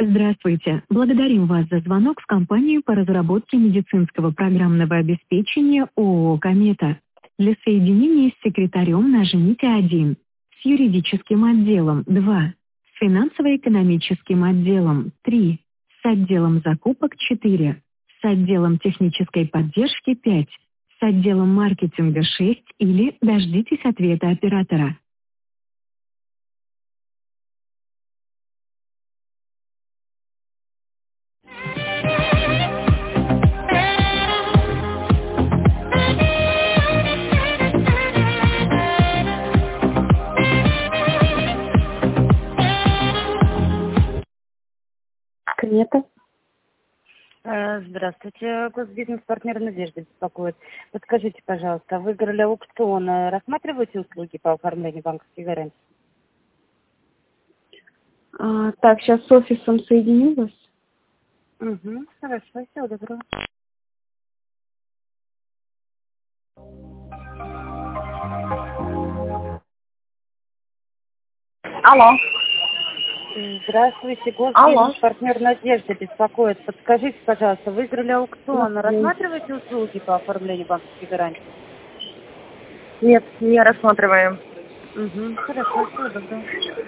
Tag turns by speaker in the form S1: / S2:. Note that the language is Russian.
S1: Здравствуйте. Благодарим вас за звонок в компанию по разработке медицинского программного обеспечения ООО «Комета». Для соединения с секретарем нажмите 1, с юридическим отделом 2, с финансово-экономическим отделом 3, с отделом закупок 4, с отделом технической поддержки 5, с отделом маркетинга 6 или дождитесь ответа оператора.
S2: Комета.
S3: Здравствуйте, госбизнес-партнер «Надежда» беспокоит. Подскажите, пожалуйста, выиграли аукцион. Рассматриваете услуги по оформлению банковских гарантий?
S2: Так, сейчас с офисом соединю вас.
S3: Угу, хорошо, всего доброго.
S2: Алло.
S3: Здравствуйте,
S2: Алло.
S3: госбизнес-партнер «Надежда» беспокоит. Подскажите, пожалуйста, выиграли аукцион.
S2: Нет.
S3: Рассматриваете услуги по оформлению банковских гарантий?
S2: Нет, не рассматриваем.
S3: Угу, хорошо, всего доброго.